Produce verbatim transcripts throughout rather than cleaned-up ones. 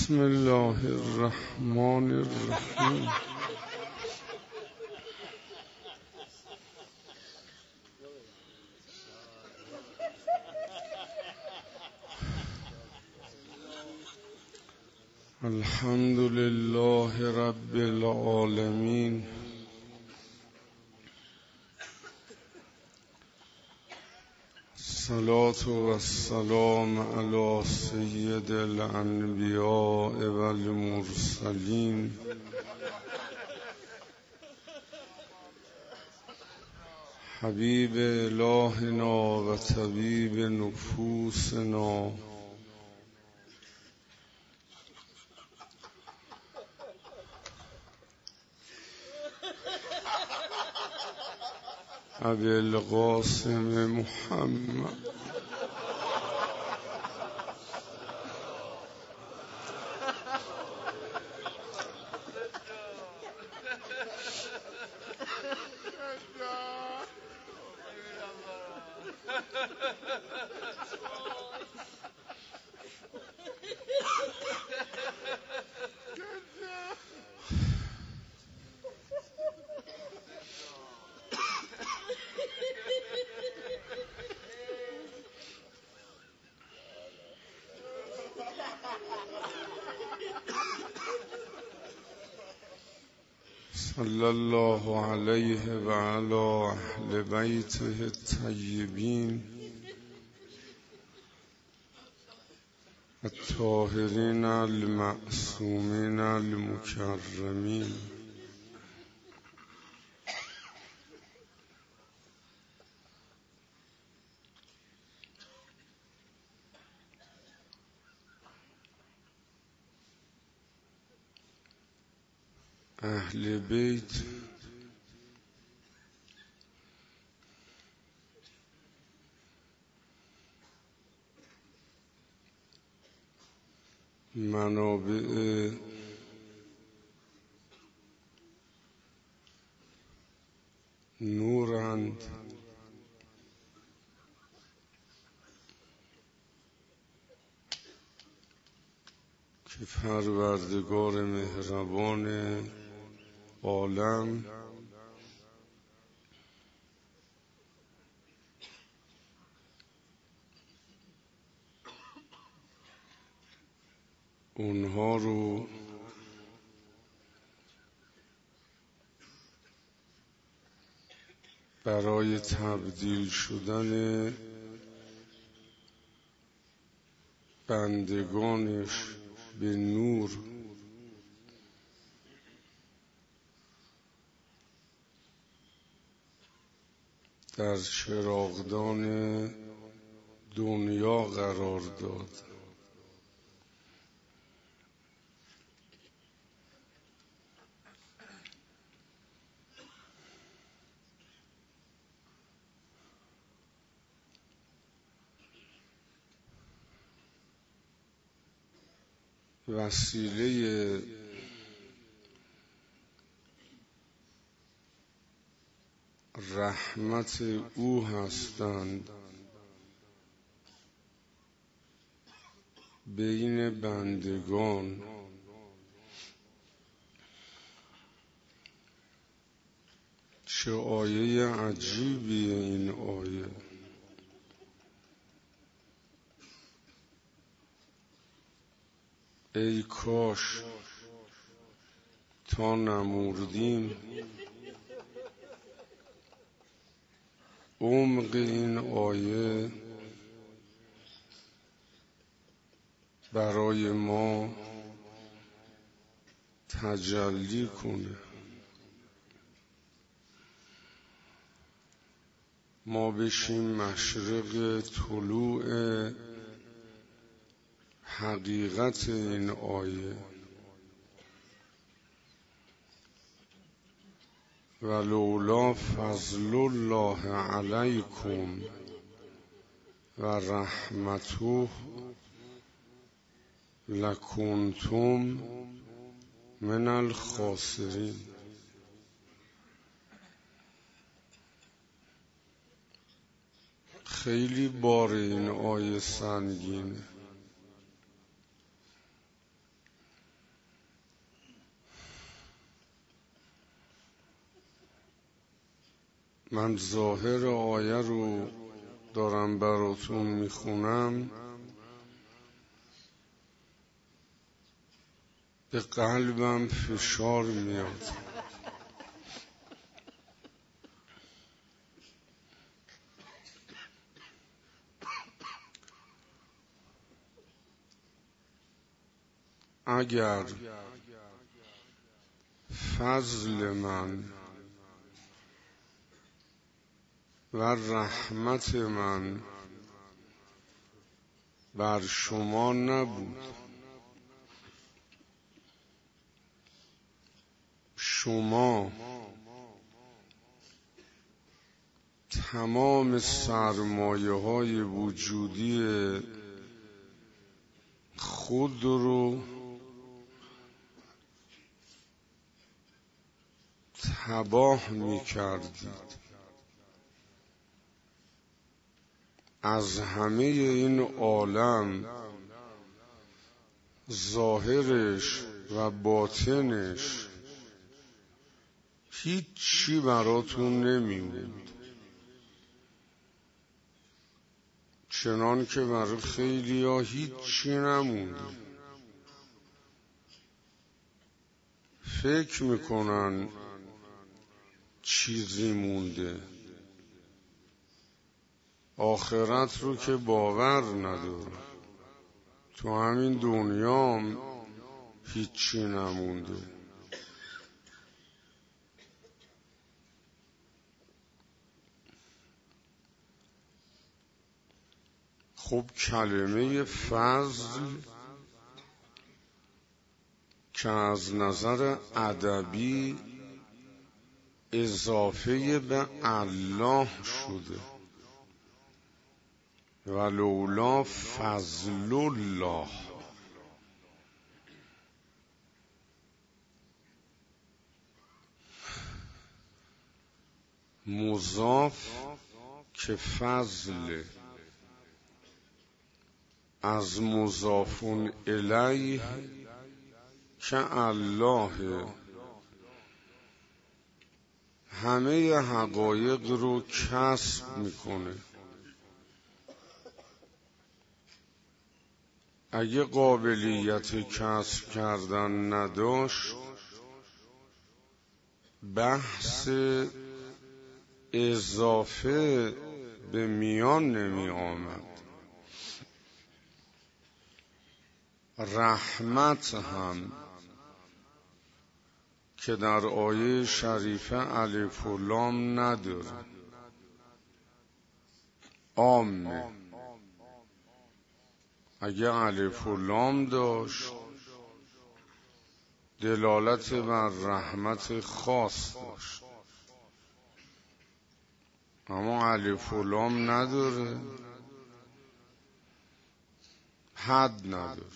بسم الله الرحمن الرحیم. الحمد لله رب العالمین، الصلاة والسلام علی سید الانبیاء والمرسلین حبیب الهنا و طبیب نفوسنا ابی القاسم محمد صلی الله علیه و علی اهل بیته الطیبین الطاهرین المعصومین المکرمین. اهل بیت منابع نورند که پروردگار مهربان عالم اونها رو برای تبدیل شدن بندگانش به نور در چراغدان دنیا قرار داد. وسیله رحمت او هستند بین بندگان. چه آیه عجیبیه این آیه. ای کاش تا نمردیم عمق این آیه برای ما تجلی کنه، ما بشیم مشرق طلوع حقیقت این آیه. ولولا فضل الله علیکم و رحمته لکنتم من الخاسرین. خیلی بار این آیه سنگینه. من ظاهر آیه رو دارم براتون میخونم، به قلبم فشار میاد. اگر فضل من و رحمت من بر شما نبود، شما تمام سرمایه های وجودی خود رو تباه می کردید. از همه این عالم ظاهرش و باطنش هیچی براتون نمیموند، چنان که برای خیلی ها هیچی نمونده. فکر میکنن چیزی مونده، آخرت رو که باور نداره. تو همین دنیام هیچی نمونده. خب کلمه فضل که از نظر ادبی اضافه به الله شده، ولولا فضل الله، مضاف که فضل از مضاف الیه که الله همه حقایق رو کسب میکنه. اگه قابلیت کسب کردن نداشت، بحث اضافه به میان نمی آمد. رحمت هم که در آیه شریفه الف و لام نداره، عامه. اگه الف و لام داشت دلالت بر رحمت خاص داشت، اما الف و لام نداره، حد نداره،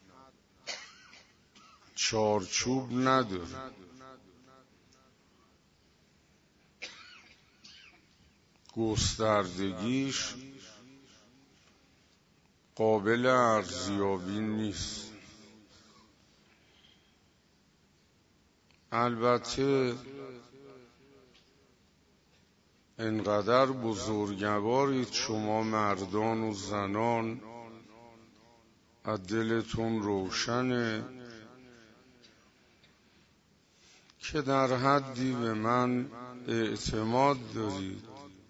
چارچوب نداره. گستردگیش قابل ارزیابی نیست. البته انقدر بزرگوارید شما مردان و زنان، از دلتون روشنه که در حدی به من اعتماد دارید،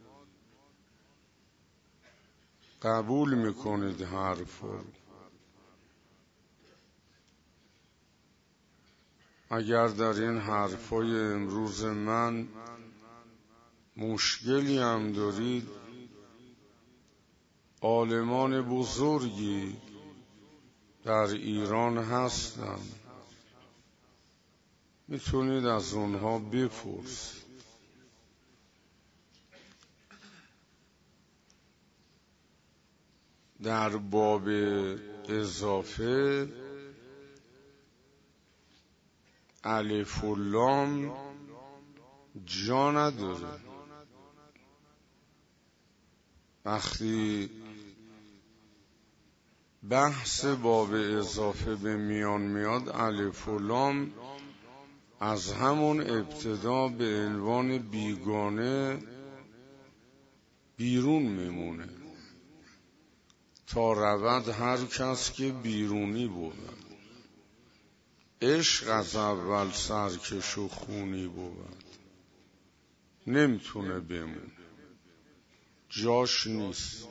قبول میکنید حرفو. اگر در این حرفای امروز من مشکلی هم دارید، عالمان بزرگی در ایران هستن، میتونید از اونها بپرسید. در باب اضافه الف و لام جا نداره. وقتی بحث باب اضافه به میان میاد، الف و لام از همون ابتدا به عنوان بیگانه بیرون میمونه تا رود هر کس که بیرونی بود. عشق از اول سرکش و خونی بود، نمیتونه بمونه، جاش نیست.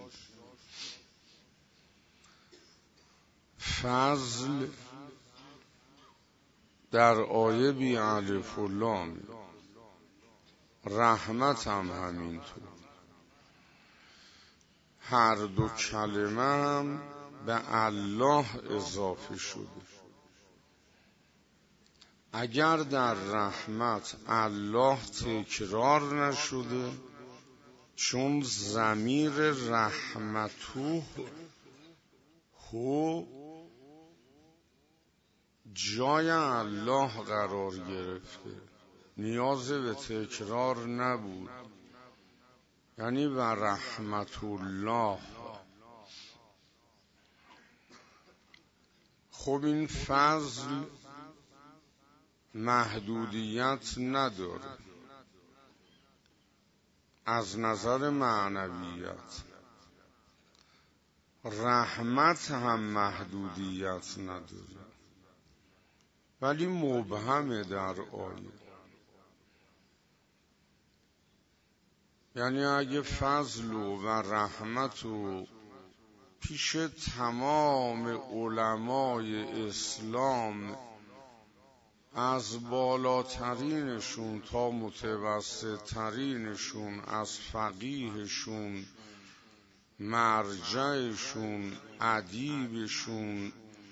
فضل در آیه بی الف و لام، رحمت هم همینطور. هر دو کلمه هم به الله اضافه شده. اگر در رحمت الله تکرار نشده، چون ضمیر رحمتو هو جای الله قرار گرفته، نیاز به تکرار نبود. یعنی و رحمت الله. خب این فضل محدودیت نداره از نظر معنویت، رحمت هم محدودیت نداره ولی مبهمه در آیه. یعنی اگه فضل و رحمت و پیش تمام علمای اسلام از بالاترینشون تا متوسط ترینشون، از فقیهشون، مرجعشون، ادیبشون،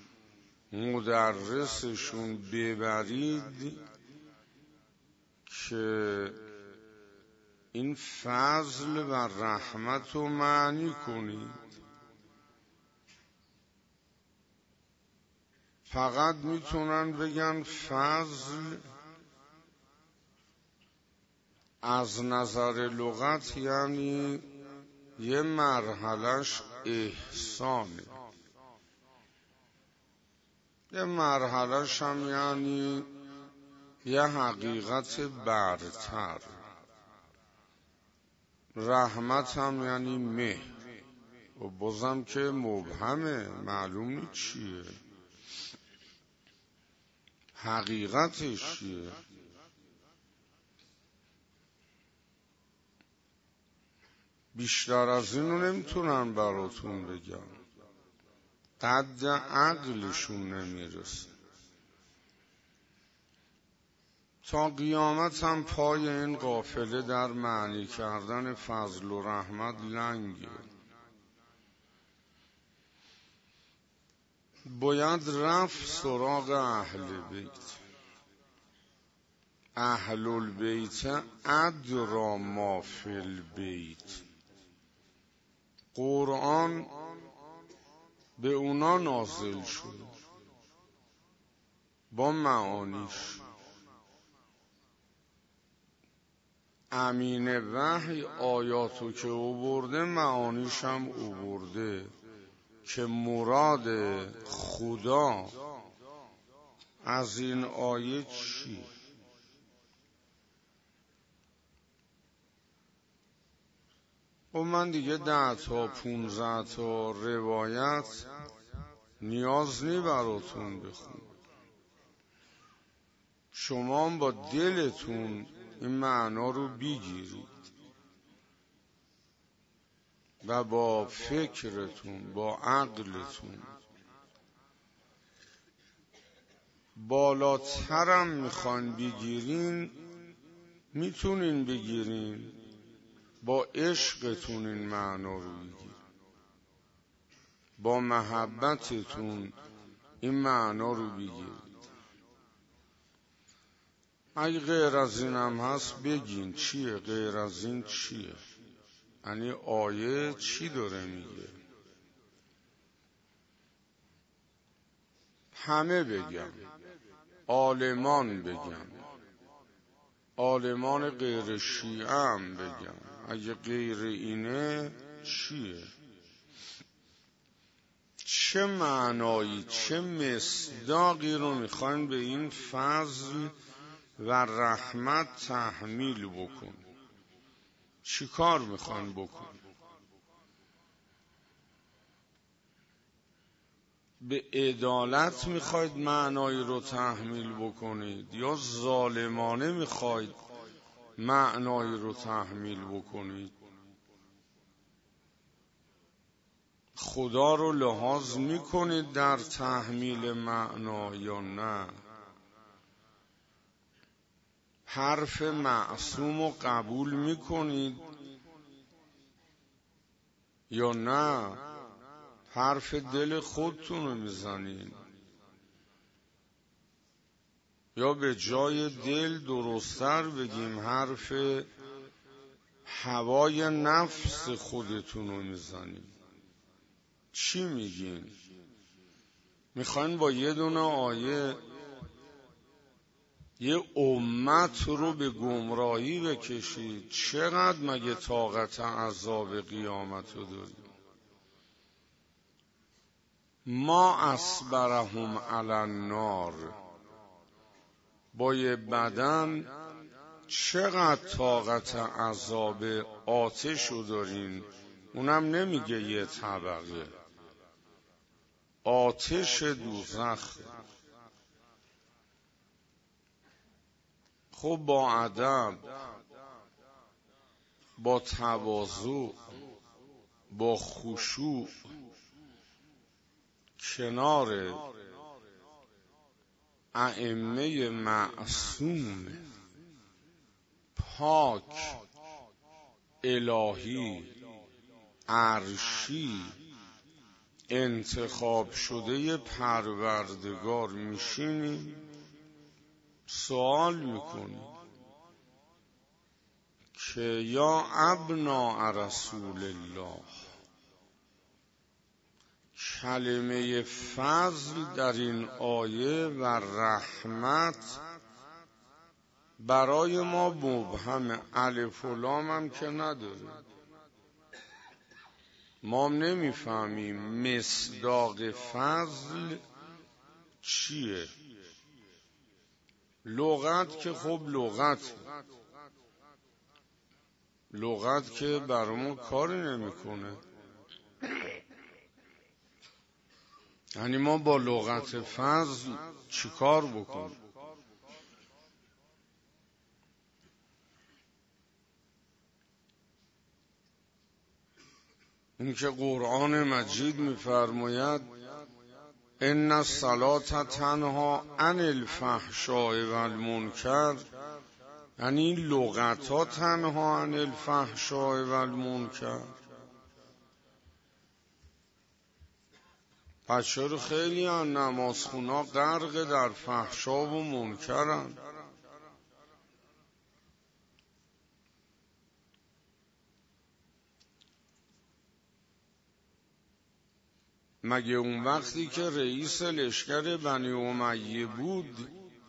مدرسشون ببرید که این فضل و رحمت رو معنی کنید، فقط میتونن بگن فضل از نظر لغت یعنی یه مرحلهش احسانه، یه مرحلهش هم یعنی یه حقیقت برتر. رحمت هم یعنی مهر و بازم که مبهمه، معلوم نیست چیه، حقیقتش چیه. بیشتر از اینو نمیتونن براتون بگم، قد عقلشون نمیرسه. تا قیامت هم پای این قافله در معنی کردن فضل و رحمت لنگه. باید رفت سراغ اهل بیت. اهل البیت ادری ما فی البیت. قرآن به اونا نازل شد با معانیش. امین وحی آیاتو که اوورده معانیش هم اوورده که مراد خدا از این آیه چی؟ و من دیگه ده تا پونزده تا روایت نیاز نی براتون بخونم. شما با دلتون این معنا رو بگیرید و با فکرتون، با عقلتون. بالاترم میخوان بگیرین، میتونین بگیرین، با عشقتون این معنا رو بگیرین، با محبتتون این معنا رو بگیرید. اگه غیر از این هم هست بگین چیه، غیر از این چیه، یعنی آیه چی داره میگه. همه بگم، عالمان بگم، عالمان غیر شیعه هم بگم، اگه غیر اینه چیه؟ چه معنایی، چه مصداقی رو میخواین به این فضل و رحمت تحمیل بکن؟ چی کار میخواین بکن؟ به عدالت میخواید معنایی رو تحمیل بکنید یا ظالمانه میخواید معنایی رو تحمیل بکنید؟ خدا رو لحاظ میکنید در تحمیل معنا یا نه؟ حرف معصوم رو قبول میکنید یا نه حرف دل خودتون رو میزنید؟ یا به جای دل درست‌تر بگیم حرف هوای نفس خودتون رو میزنید؟ چی میگین؟ میخواین با یه دونه آیه یه امت رو به گمراهی بکشید؟ چقدر مگه طاقت عذاب قیامت رو دارید؟ ما اصبرهم علی النار، با یه بدن چقدر طاقت عذاب آتش رو دارین؟ اونم نمیگه یه طبقه، آتش دوزخ. خب با ادب، با تواضع، با خشوع کنار ائمه معصوم پاک الهی عرشی انتخاب شده پروردگار میشینیم سوال میکنیم که یا ابناء رسول الله، کلمه فضل در این آیه و رحمت برای ما مبهم، الف و لام هم که نداره. ما نمیفهمیم مصداق فضل چیه. لغت که خب لغت لغت که برامون کاری نمیکنه. یعنی ما با لغت فضل چیکار بکنیم؟ این که قرآن مجید می‌فرماید ان الصلاة تنها عن الفحشاء والمنکر، یعنی این لغت ها تنها عن الفحشاء والمنکر. پس چرا خیلی از نمازخونا غرق در فحشا و منکرن؟ مگه اون وقتی که رئیس لشکر بنی امیه بود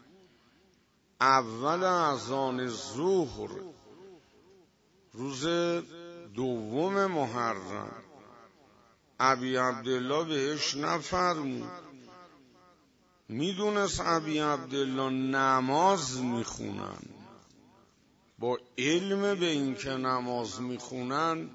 اول اذان ظهر روز دوم محرم ابی عبدالله بهش نفرمود؟ میدونست ابی عبدالله نماز میخونن، با علم به این که نماز میخونن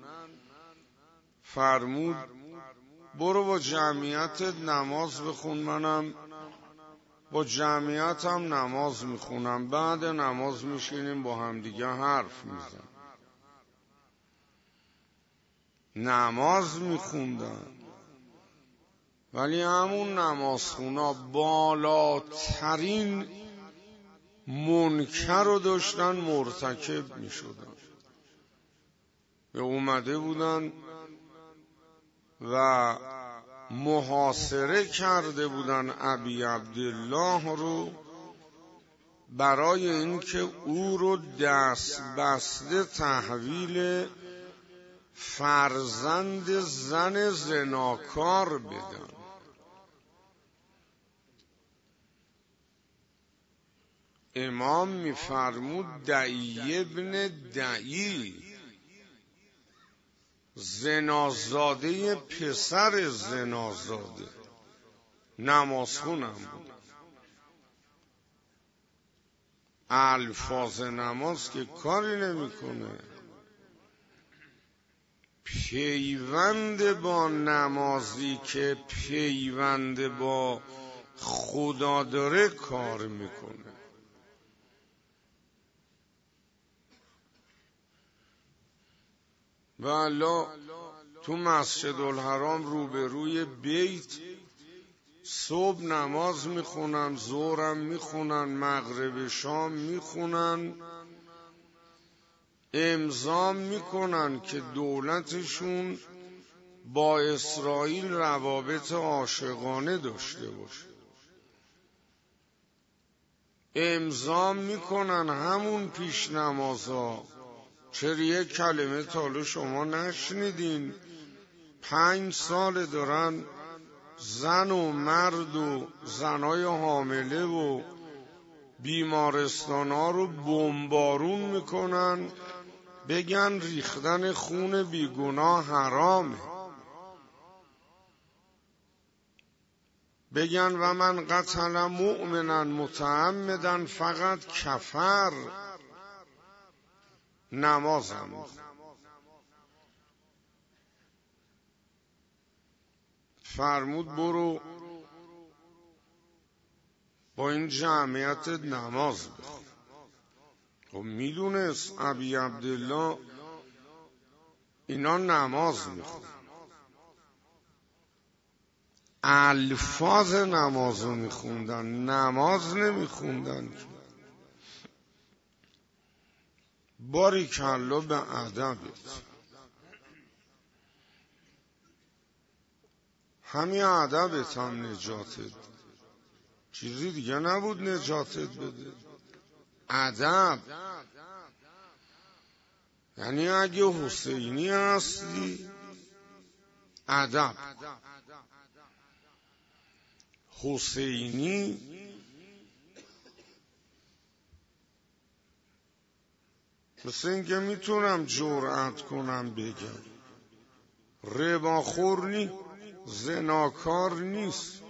فرمود برو با جمعیت نماز بخون، منم با جمعیتم نماز میخونم، بعد نماز میشینیم با هم دیگه حرف میزن. نماز میخوندن، ولی همون نمازخونا بالاترین منکر رو داشتن مرتکب میشدن. به اومده بودن و محاصره کرده بودن ابی عبدالله رو برای اینکه او رو دست بسته تحویل فرزند زن زناکار بدن. امام میفرمود دعی ابن دعی، زنازاده پسر زنازاده، نمازخونم بود. الفاظ نماز که کاری نمیکنه. پیوند با نمازی که پیوند با خدا داره کار میکنه. والا تو مسجد الحرام روبروی بیت صبح نماز میخونن، ظهرم میخونن، مغرب شام میخونن، امضا میکنن که دولتشون با اسرائیل روابط عاشقانه داشته باشه. امضا میکنن همون پیش نمازا. چرا یک کلمه تا حالا شما نشنیدین؟ پنج سال دارن زن و مرد و زنای حامله و بیمارستان ها رو بمبارون میکنن، بگن ریختن خون بیگناه حرامه، بگن و من قتل مؤمنا متعمدا فقط کفر. نمازم فرمود برو با این جمعیت نماز بخون. خب میدونست ابی عبدالله اینا نماز میخون، الفاظ نمازو میخوندن، نماز نمیخوندن. باریکلا به ادبت. همین ادبت هم نجاتت، چیزی دیگه نبود نجاتت بده. ادب یعنی اگه حسینی هستی ادب، حسینی مثل اینکه میتونم جرأت کنم بگم رباخور نی، زناکار نیست،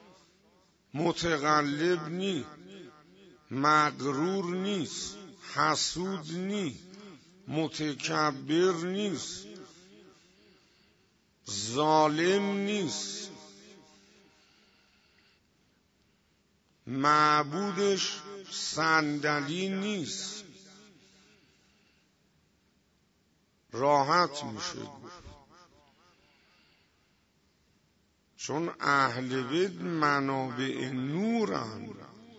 متقلب نی، مغرور نیست، حسود نی، متکبر نیست، ظالم نیست، معبودش صندلی نیست. راحت میشه گفت، چون اهل بیت منابع نورند.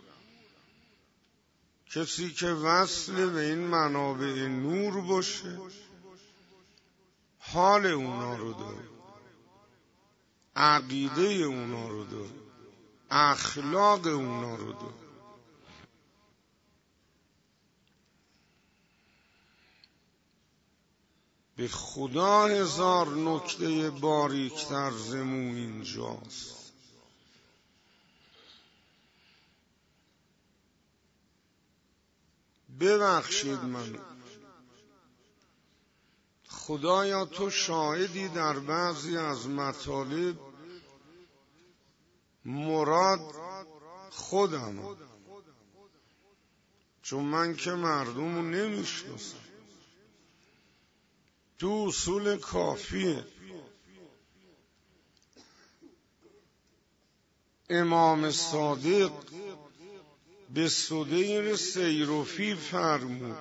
کسی که وصل به این منابع نور باشه حال اونا رو داره، عقیده اونا رو داره، اخلاق اونا رو داره. به خدا هزار نکته باریکتر زمو اینجاست. ببخشید منو خدایا، تو شاهدی در بعضی از مطالب مراد خودم، چون من که مردمو نمیشناسم. تو اصول کافیه امام صادق به صدیر سیرفی فرمود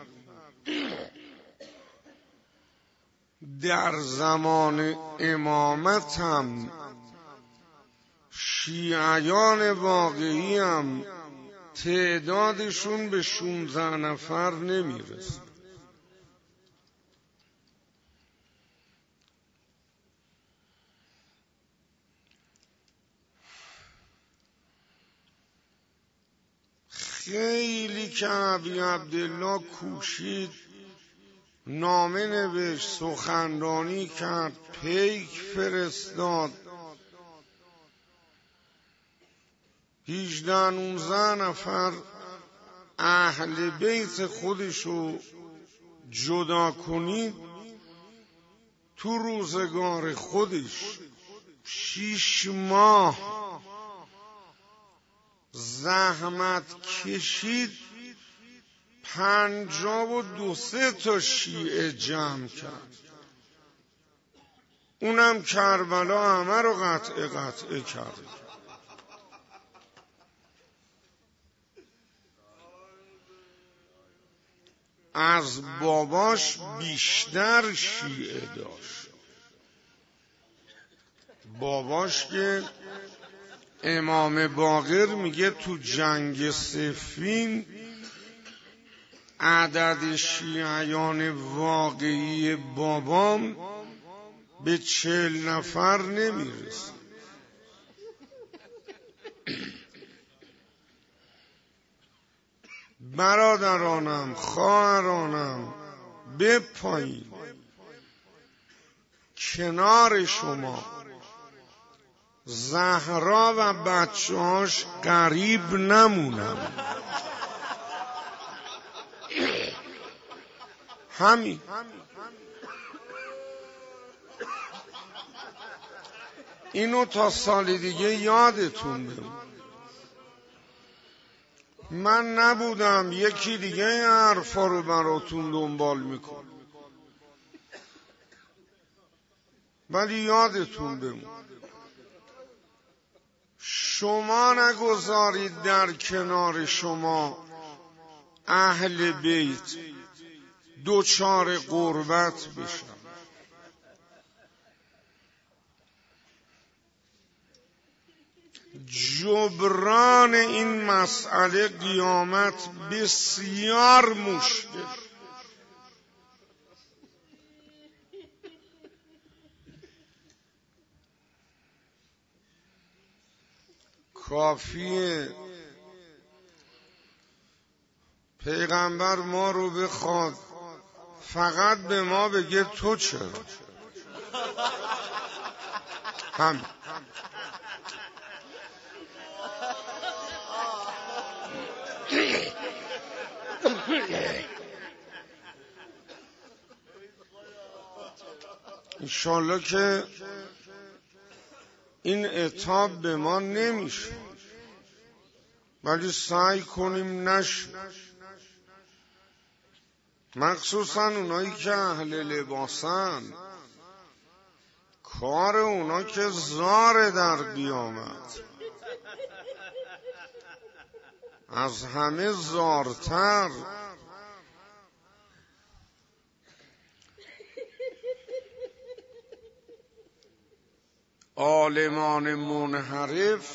در زمان امامتم شیعیان واقعی هم تعدادشون به شونزده نفر نمیرسه. خیلی که ابی عبدالله کوشید، نامه نوشت، سخنرانی کرد، پیک فرستاد، هجده نوزده نفر اهل بیت خودشو جدا کنید. تو روزگار خودش شیش ماه زحمت کشید، پنجاه و دو سه تا شیعه جمع کرد. اونم کربلا همه رو قطعه قطعه کرد. از باباش بیشتر شیعه داشت. باباش که امام باقر میگه تو جنگ صفین عدد شیعیان واقعی بابام به چهل نفر نمیرسه. برادرانم، خواهرانم، به پایین کنار شما زهرا و بچه‌هاش غریب نمونم. همین. اینو تا سال دیگه یادتون بمون. من نبودم، یکی دیگه این حرفا رو براتون دنبال میکن، ولی یادتون بمون شما نگذارید در کنار شما اهل بیت دوچار غربت بشن. جبران این مسئله قیامت بسیار مشکل. کافیه پیغمبر ما رو بخواد فقط به ما بگه تو چرا. هم انشالله که این عتاب به ما نمیشه، ولی سعی کنیم نشه. مخصوصا اونایی که اهل لباسن، کار اونا که زار در قیامت، از همه زارتر. عالمان منحرف،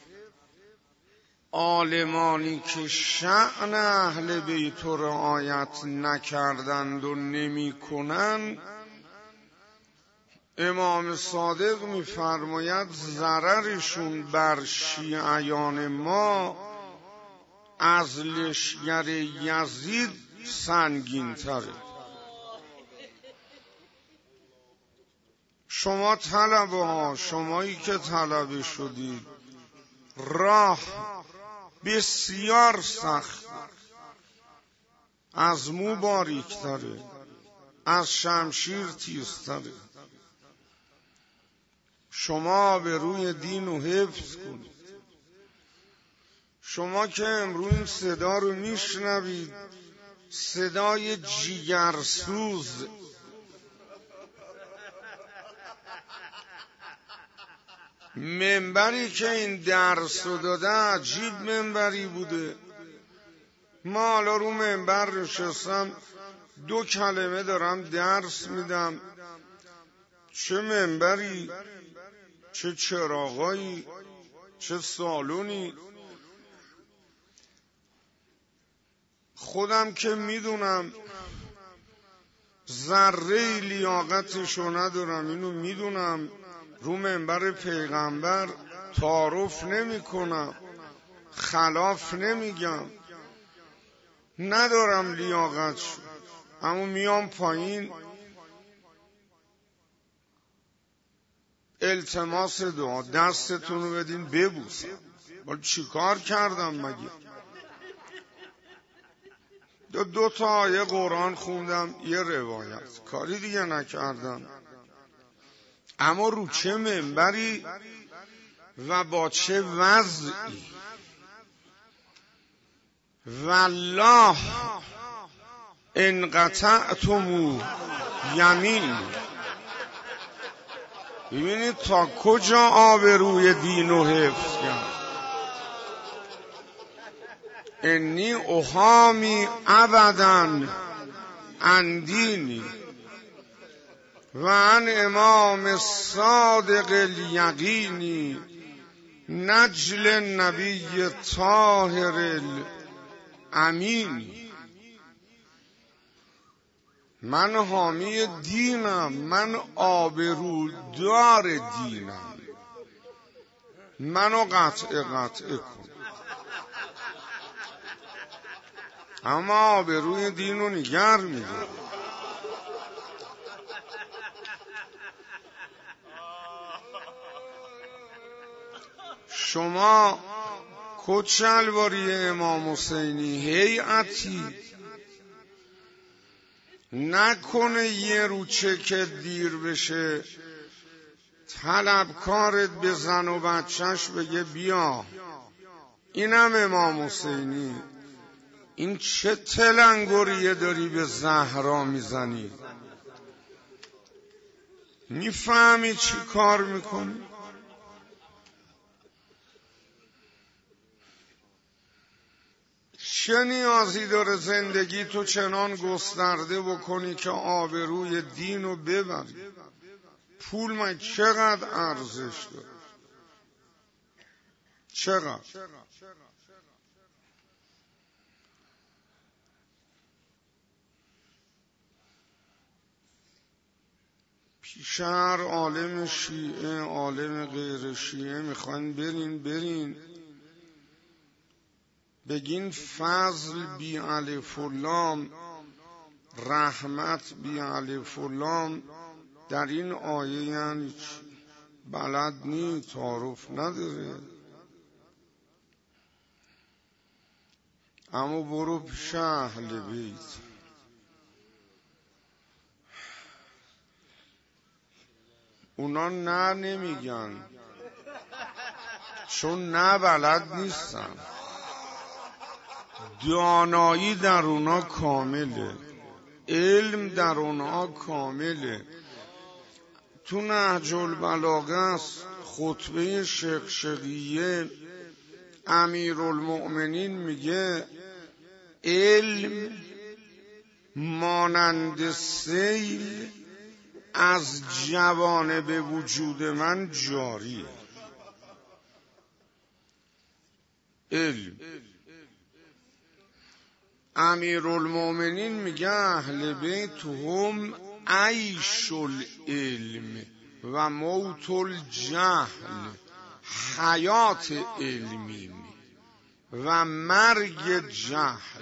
عالمانی که شأن اهل بیت رو رعایت نکردند و نمی کنند، امام صادق می‌فرماید ضررشون بر شیعیان ما از لشکر یزید سنگین تره. شما طلبه ها، شمایی که طلبه شدید، راه بسیار سخت، از مو باریک تره، از شمشیر تیزتره. شما به روی دین رو حفظ کنید. شما که امروز این صدا رو میشنوید، صدای جیگرسوز، منبری که این درس رو داده عجیب منبری بوده. ما حالا رو منبر نشستم دو کلمه دارم درس میدم، چه منبری، چه چراغایی، چه سالونی. خودم که میدونم ذره لیاقتشو ندارم، اینو میدونم. رو منبر پیغمبر تعارف نمی کنم، خلاف نمیگم، ندارم لیاقتشو، اما میام پایین التماس دعا، دستتون رو بدین ببوسم. ولی چی کار کردم مگه؟ دو, دو تا آیه قرآن خوندم، یه روایت، کاری دیگه نکردم. اما رو چه منبری و با چه وضعی؟ والله ان قطعتم یمین، ببینید تا کجا آبروی دین و حفظ کرد. انی احامی ابدا عن دینی و عن امام صادق الیقینی نجل النبی طاهر الامین. من حامی دینم، من آبرودار دینم، منو قطع قطع کن. اما آبروی دینو نگر میدارم. شما کچلواری امام حسینی هیئتی نکنه یه روچه که دیر بشه طلبکارت به زن و بچهش بگه بیا اینم امام حسینی. این چه تلنگریه داری به زهرا میزنی؟ میفهمی چی کار میکنی؟ چه نیازی داره زندگی تو چنان گسترده بکنی که آبروی دین رو ببری؟ پول من چقدر ارزش داره؟ چقدر؟ پیش هر عالم شیعه عالم غیر شیعه میخواین برین برین بگین فضل بی الف و لام، رحمت بی الف و لام در این آیه یعنی بلد نی، تعارف نداره. اما برو پیش اهل بیت، اونا نه نمیگن چون نه بلد نیستن. دانایی در اونا کامله، علم در اونا کامله. تو نهج البلاغه است خطبه شقشقیه امیرالمؤمنین میگه علم مانند سیل از جوانب وجود من جاریه. علم امیرالمؤمنین میگه اهل بیت هم عیش العلم و موت الجهل، حیات علمی و مرگ جهل.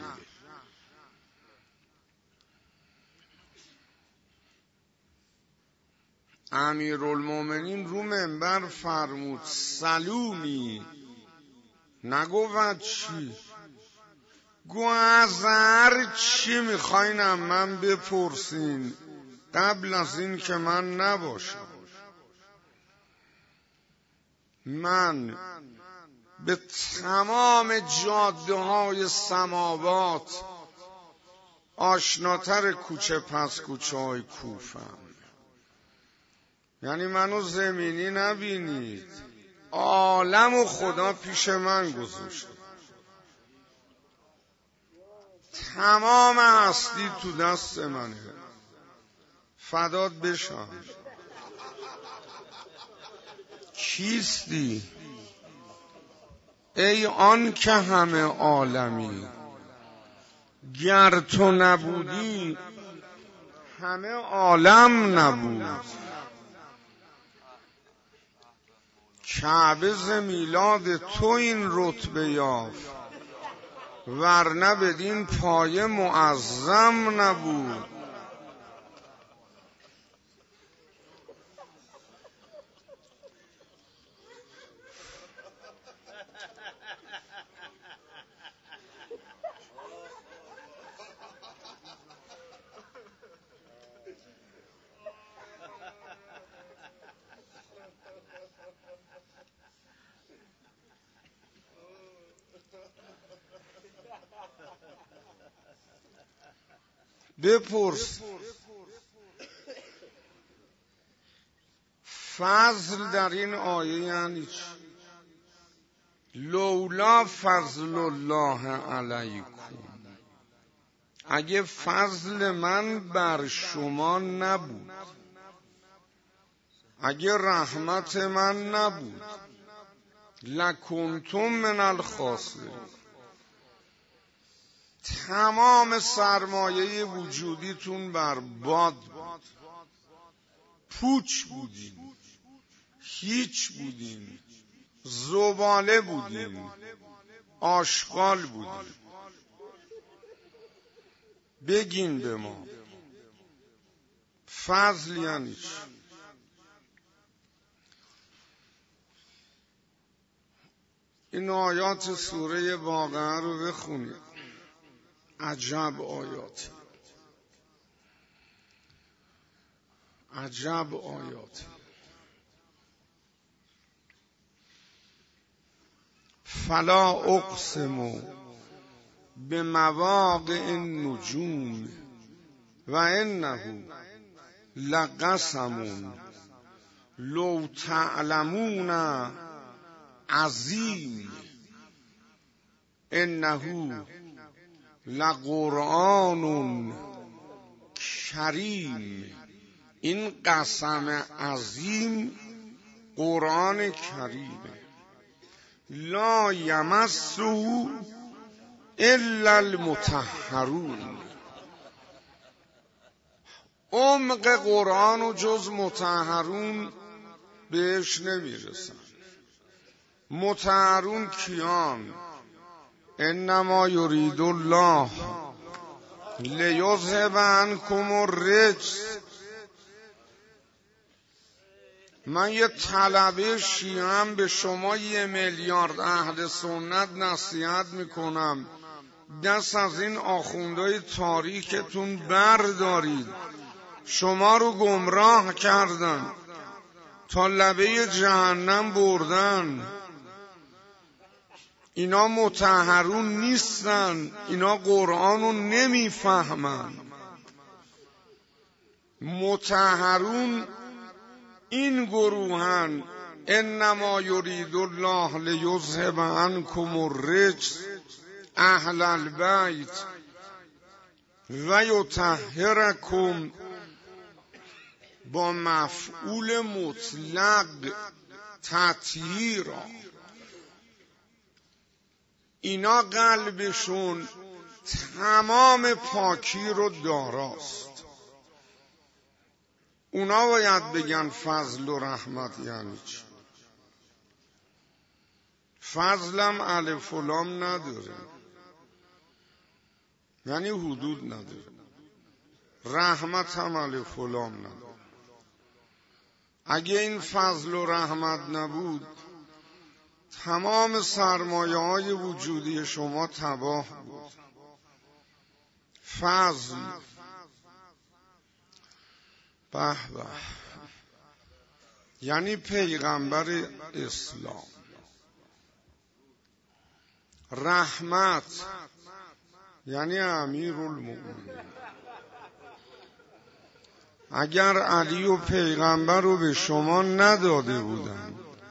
امیرالمؤمنین رو منبر فرمود سلومی، نگوید چی؟ گو از هر چی میخواینم من بپرسین قبل از این که من نباشم. من به تمام جاده های سماوات آشناتر کوچه پس کوچه های کوفم. یعنی منو زمینی نبینید، عالم و خدا پیش من گذاشته، تمام هستی تو دست منه، فدات بشم. کیستی ای آن که همه عالمی، گر تو نبودی همه عالم نبود. کعبه ز میلاد تو این رتبه یافت، ورنه بدین پایه معظم نبود. بپرس فضل در این آیه یعنی چی؟ لولا فضل الله علیکم، اگه فضل من بر شما نبود، اگه رحمت من نبود، لکنتم من الخاسرین، تمام سرمایه وجودیتون برباد بود، پوچ بودین، هیچ بودین، زباله بودین، آشغال بودین. بگین به ما فضل یعنی چی؟ این آیات سوره واقعه رو بخونید، عجب آیاتی، عجب آیاتی. فلا اقسم به مواقع النجوم و انه لقسم لو تعلمون عظیم انه لقرآن کریم. این قسم عظیم قرآن کریمه. لا یمسه الا المطهرون. عمق قرآن و جز مطهرون بهش نمیرسن. مطهرون کیان؟ انما یرید الله لیذهب عنکم الرجس. من یه طلبه شیعه‌ام به شما یه میلیارد اهل سنت نصیحت میکنم، دست از این آخوندهای تاریکتون بردارید. شما رو گمراه کردن، تا لبه جهنم بردن. اینا مطهرون نیستن، اینا قرآن رو نمیفهمن. مطهرون این گروهن. انما یرید الله لیذهب عنکم الرجس اهل البیت و یطهرکم، با مفعول مطلق تطهیرا. اینا قلبشون تمام پاکی رو داراست. اونا باید بگن فضل و رحمت یعنی چی. فضلم الف و لام نداره، یعنی حدود نداره. رحمت هم الف و لام نداره. اگه این فضل و رحمت نبود، تمام سرمایه های وجودی شما تباه بود. فضل به به یعنی پیغمبر اسلام. رحمت یعنی امیرالمومنین. اگر علی و پیغمبر رو به شما نداده بودن،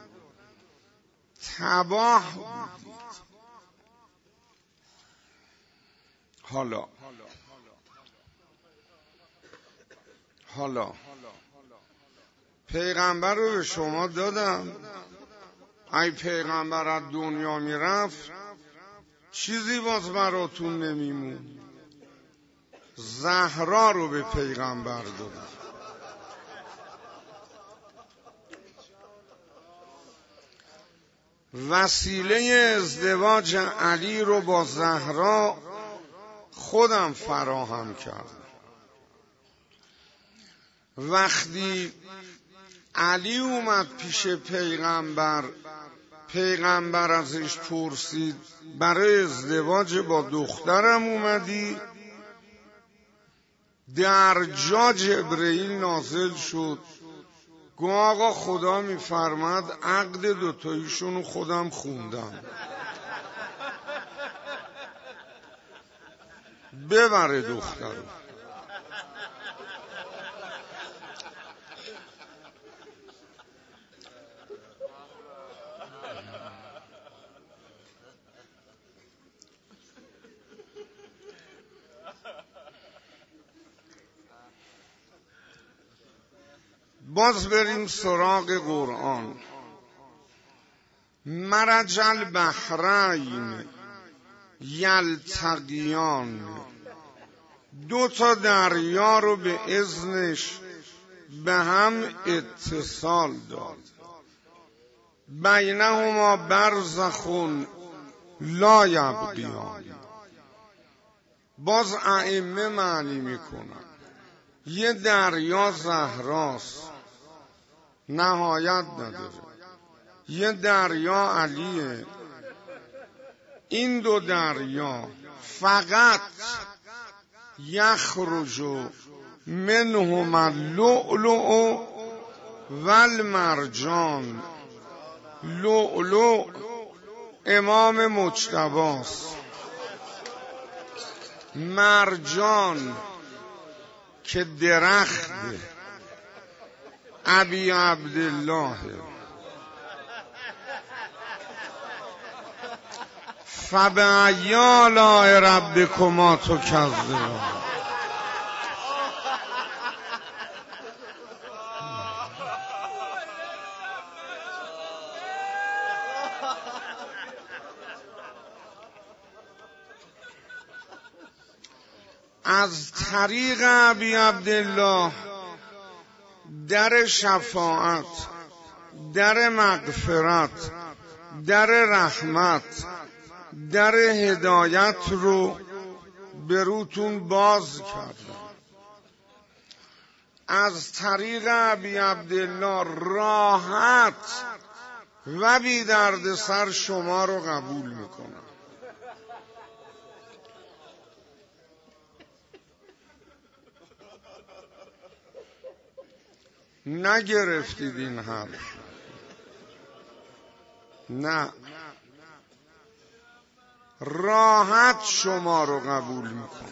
تباه بودید. حالا حالا پیغمبر رو به شما دادم، ای پیغمبر از دنیا میرفت، چیزی باز براتون نمیمون. زهرا رو به پیغمبر دادم. وسیله ازدواج علی رو با زهرا خودم فراهم کردم. وقتی علی اومد پیش پیغمبر، پیغمبر ازش پرسید برای ازدواج با دخترم اومدی؟ در جا جبرئیل نازل شد، گو آقا خدا میفرماد عقد دوتاییشونو خودم خوندم، ببره دخترو. باز بریم سراغ قرآن. مرج البحرین یلتقیان، دو تا دریا رو به اذنش به هم اتصال داد. بینهما برزخ لا یبغیان. باز ائمه معنی میکنن یه دریا زهراست، نهایت نداره، یه دریا علیه. این دو دریا فقط یخرج منهما اللؤلؤ والمرجان. لؤلؤ امام مجتباست، مرجان که درخت ابی عبدالله. فبأی آلاء ربکما تکذبان. از طریق ابی عبدالله در شفاعت، در مغفرت، در رحمت، در هدایت رو به روتون باز کردم. از طریق ابی عبدالله راحت و بی درد سر شما رو قبول میکنم. نگرفتید این حرف؟ نه، راحت شما رو قبول میکنم.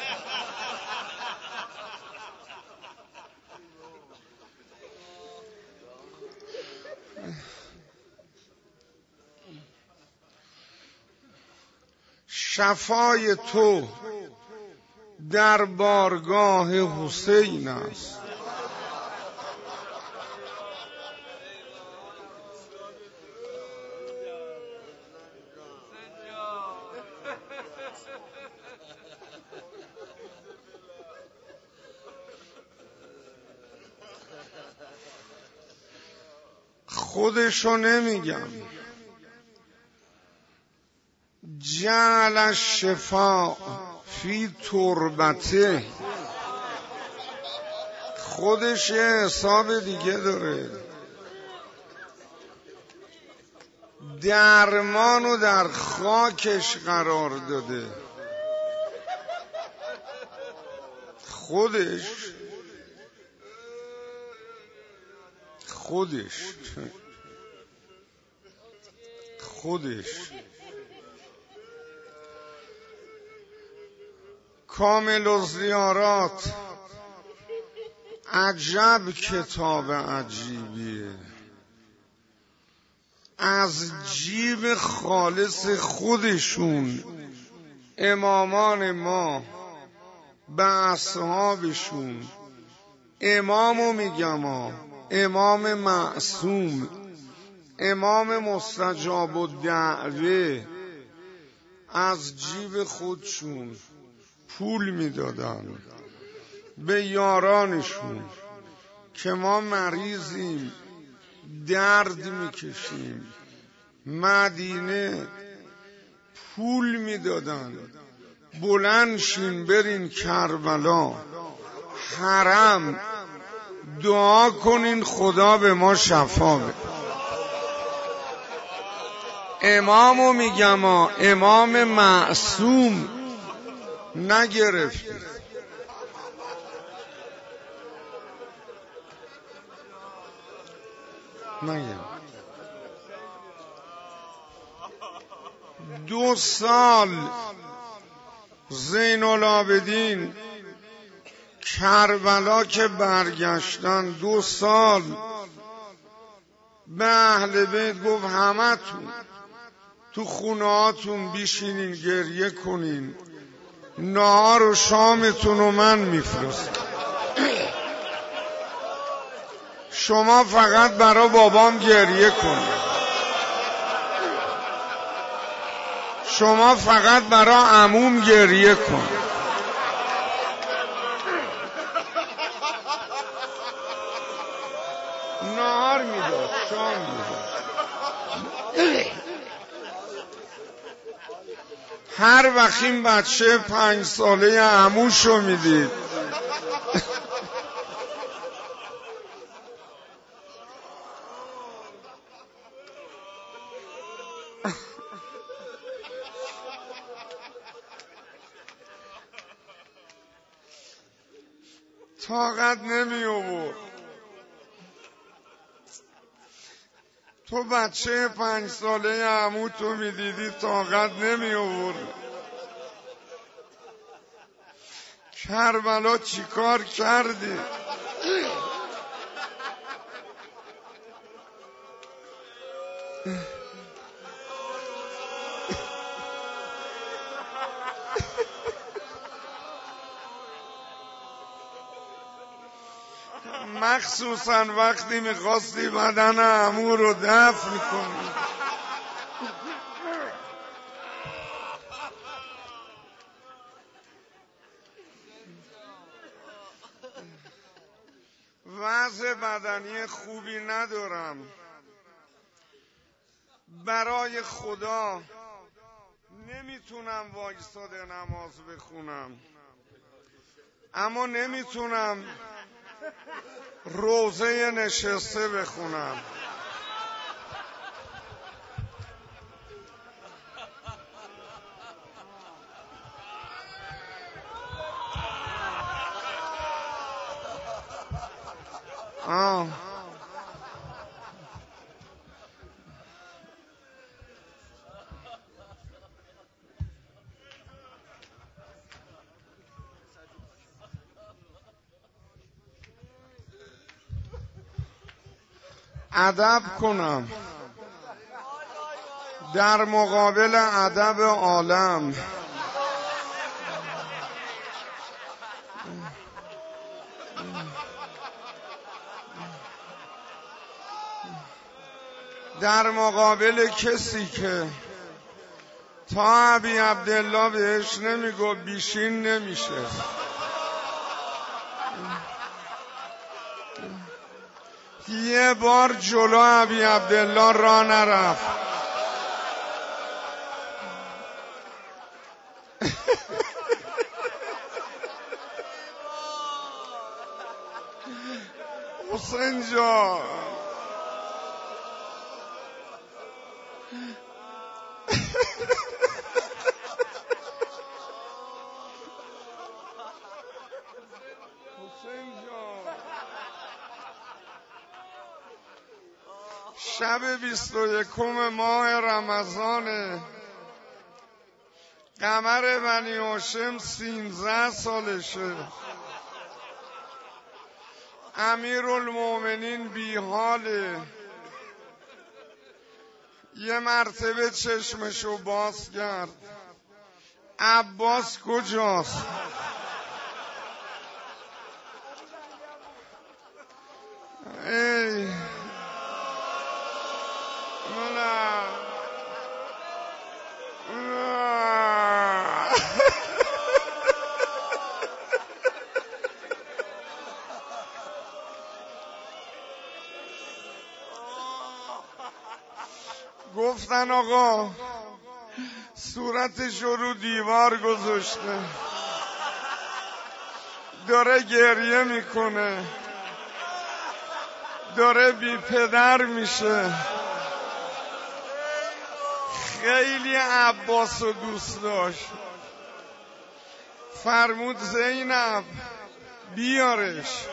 شفای تو در بارگاه حسین است. خودشو نمیگم. جعل الشفاء فی تربته، خودش حساب دیگه داره. درمانو در خاکش قرار داده. خودش خودش خودش کامل الزیارات عجب کتاب عجیبیه. از جیب خالص خودشون امامان ما به اصحابشون، امامو میگم ها، امام معصوم، امام مستجاب الدعوه، از جیب خودشون پول میدادن به یارانشون که ما مریضیم، درد میکشیم. مدینه پول میدادن بلند شین برین کربلا، حرم دعا کنین خدا به ما شفا بده. امامو میگم ها، امام معصوم. نگرفتید؟ نگم. دو سال زین العابدین کربلا که برگشتن، دو سال به اهل بیت گفت همه تون تو خونه هاتون بیشینین گریه کنین، نهار و شامتون رو من میفرستم. شما فقط برا بابام گریه کن، شما فقط برا عموم گریه کن. نهار میداد، شام میداد. هر وقت این بچه پنج ساله عموشو میدید طاقت نمی آورد. تو بچه پنج ساله عمو تو میدیدی طاقت نمی آورد. کربلا چی کار کردی؟ مخصوصا وقتی میخواستی بدن عمو رو دفن کنی. وضع بدنی خوبی ندارم، برای خدا نمیتونم وایستاده نماز بخونم، اما نمیتونم روزه نشسته بخونم. آه. ادب کنم در مقابل ادب عالم. در مقابل کسی که تا ابی عبدالله بهش نمیگو بیشین نمیشه. یه بار جلو ابی عبدالله را نرفت. حسین جان حسین جان شب بیست و یکم ماه رمضان قمر بنی هاشم سینزده سالشه. امیرالمومنین بی حاله. یه مرتبه چشمشو باز کرد. عباس کجاست؟ ای منم گفتن آقا صورتش رو دیوار گذاشته، داره گریه میکنه، داره بی پدر میشه. خیلی عباس رو دوست داشت. فرمود زینب بیارش.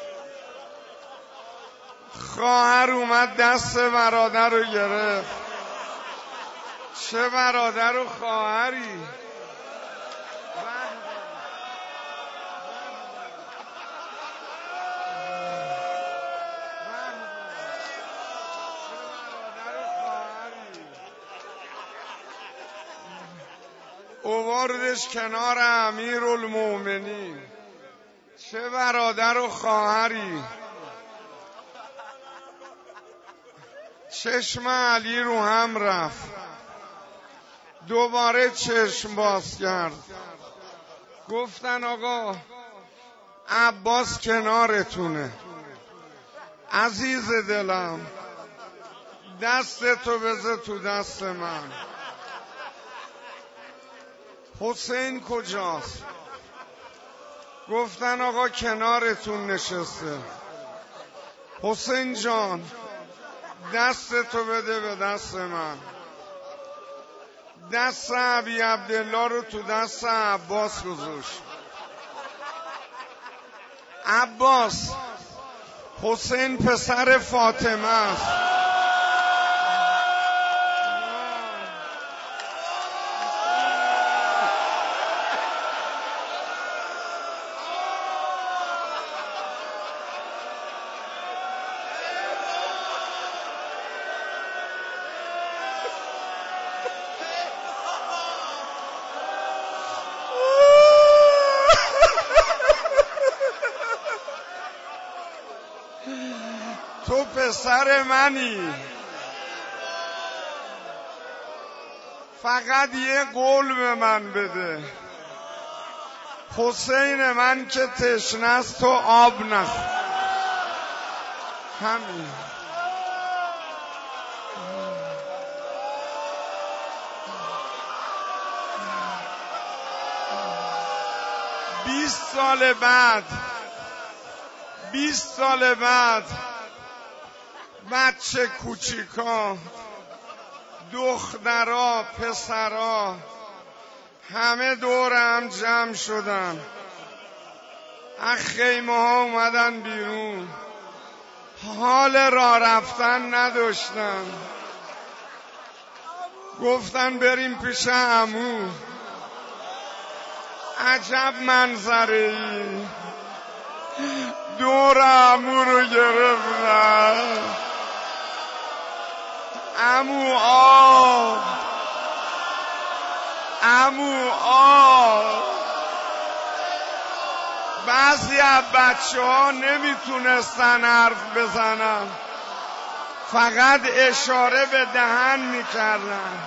خواهر اومد دست برادر رو گرفت. چه برادر و خواهری. اووردش کنار امیرالمومنین. چه برادر و خواهری. چشم علی رو هم رفت، دوباره چشم باز کرد. گفتن آقا عباس کنارتونه، عزیز دلم دست تو بذار تو دست من. حسین کجاست؟ گفتن آقا کنارتون نشسته. حسین جان دست تو بده به دست من. دست ابی عبدالله رو تو دست عباس گذاشت. عباس حسین پسر فاطمه است. تو پسر منی، فقط یه قول به من بده. حسین من که تشنه است تو آب نخور. همین. بیست سال بعد بیست سال بعد بچه کوچیکا، دخترا، پسرا همه دور هم جمع شدن، از خیمه ها اومدن بیرون، حال راه رفتن نداشتن. گفتن بریم پیش عمو. عجب منظره ای، دور عمو رو گرفتن. عمو آب، عمو آب. بعضی از بچه ها نمیتونستن حرف بزنن، فقط اشاره به دهن میکردن.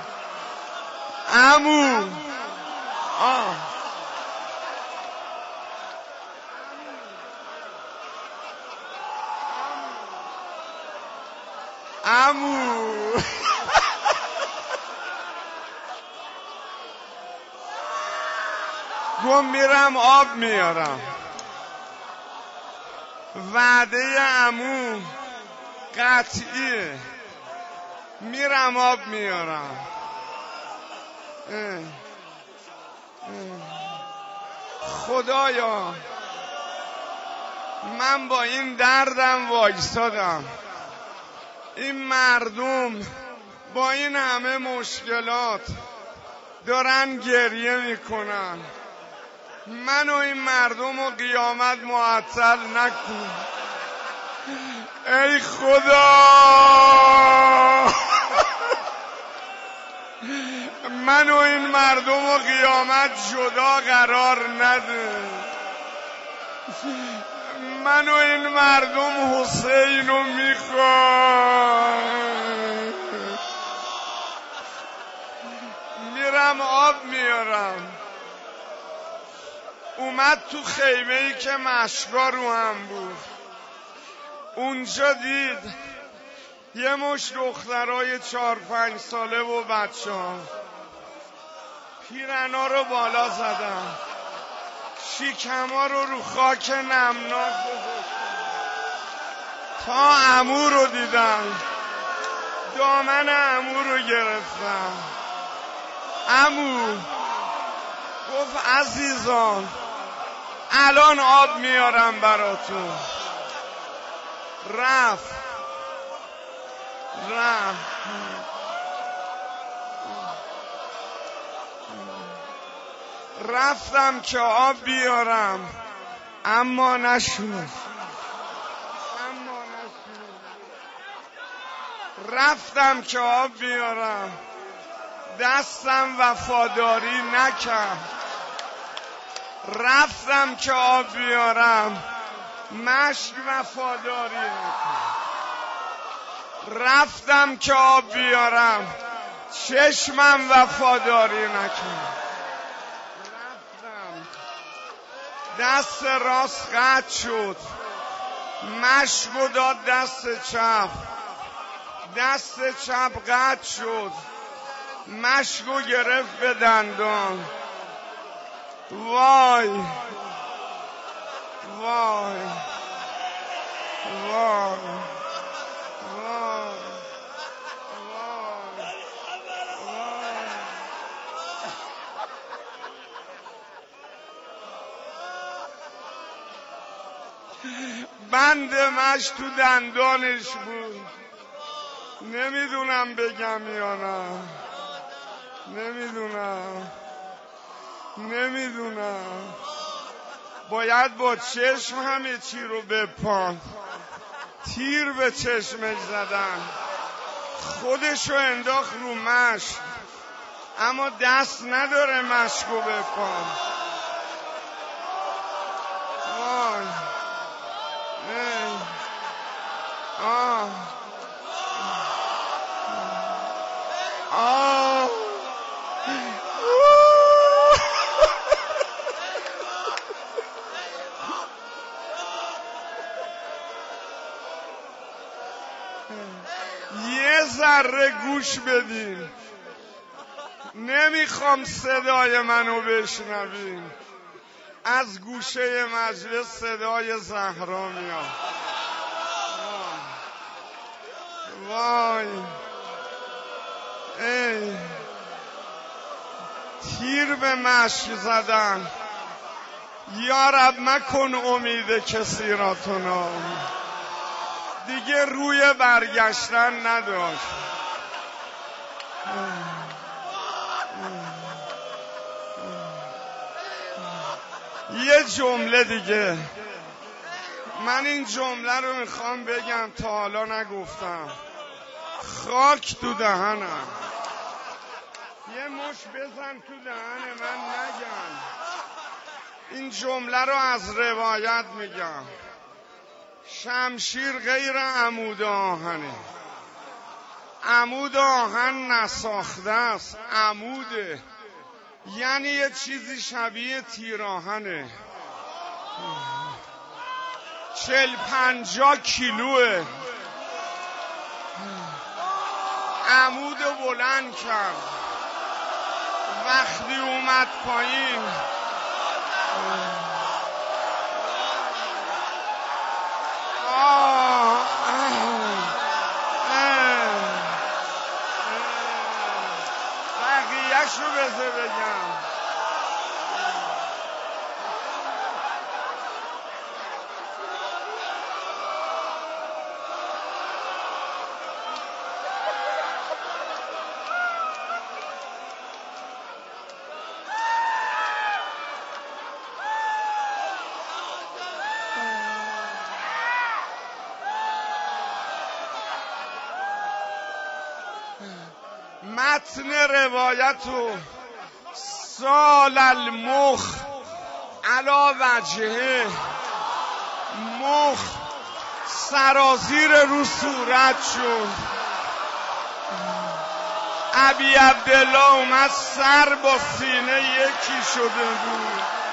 عمو آه عمو گم میرم آب میارم. وعده عمو قطعیه، میرم آب میارم. اه. اه. خدایا من با این دردم وایسادم، این مردم با این همه مشکلات دارن گریه میکنن. من و این مردم و قیامت معطل نکن ای خدا. من و این مردم و قیامت جدا قرار نده. من و این مردم حسین رو میخوام. میرم آب میارم. اومد تو خیمه ای که مشکا رو هم بود. اونجا دید یه مش دخترای چار پنج ساله و بچه ها پیرنا رو بالا زدن، شیکما رو رو خاک نمناک گذاشتن تا عمو رو دیدن. دامن عمو رو گرفتن. عمو گفت عزیزان الان آب میارم براتون. رفت رفت رفتم که آب بیارم اما نشد. اما نشد. رفتم که آب بیارم دستم وفاداری نکرد. رفتم که آب بیارم مشک وفاداری نکرد. رفتم که آب بیارم، چشمم وفاداری نکرد. رفتم دست راست قطع شد، مشکو داد دست چپ، دست چپ قطع شد، مشکو گرفت به دندان. وای وای وای وای بند مش تو دندانش بود. نمیدونم بگم یا نه، نمیدونم نمیدونم باید با چشم همه چی رو بپاند. تیر به چشمش زدن، خودشو انداخت رو مشک، اما دست نداره مشکو بپاند. وای ای آه آه یه ذره گوش بدین، نمیخوام صدای منو بشنوین. از گوشه مجلس صدای زهرا میاد. وای ای تیر به مشک زدن. یا رب مکن امید کسی را تو نام. دیگه روی برگشتن نداشت. یه جمله دیگه، من این جمله رو میخوام بگم، تا حالا نگفتم. خاک تو دهنم، یه مش بزن تو دهن من نگم. این جمله رو از روایت میگم. شمشیر غیر عمود آهنه، عمود آهن نساخته است، عموده، یعنی یه چیزی شبیه تیراهنه. چل پنجا کیلوه. عمود بلند کرد، وقتی اومد پایین آه بقیه‌شو بذار بگم. متن روایتو سال المخ علا وجهه، مخ سرازیر رو صورت شد. ابی عبدالله اومد، سر با سینه یکی شده بود.